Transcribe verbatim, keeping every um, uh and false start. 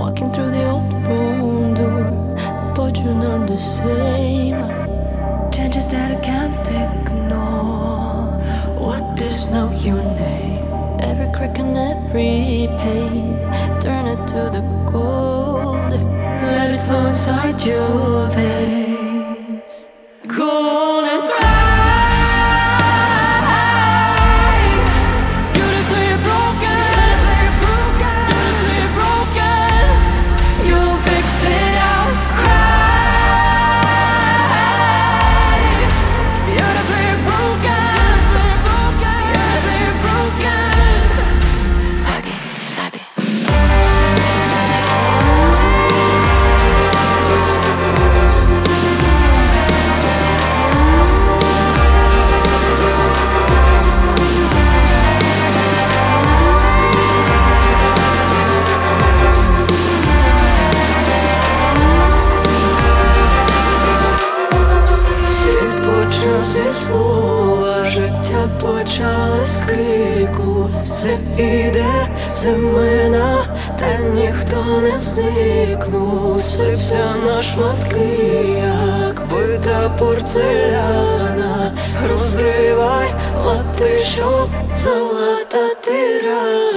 Walking through the old front door, but you're not the same. Changes that I can't ignore. What is now your name? Every crack and every pain, turn it to the cold. Let it flow inside your veins. Cold and cry. Beautifully broken, beautifully broken. You'll fix it out. Cry. Beautifully broken, beautifully broken. Wabi sabi. Зі слова життя почали з крику. Все іде, все мина, та ніхто не зникнув. Сипся на шматки, як бита порцеляна. Розривай лати, щоб залатати рани.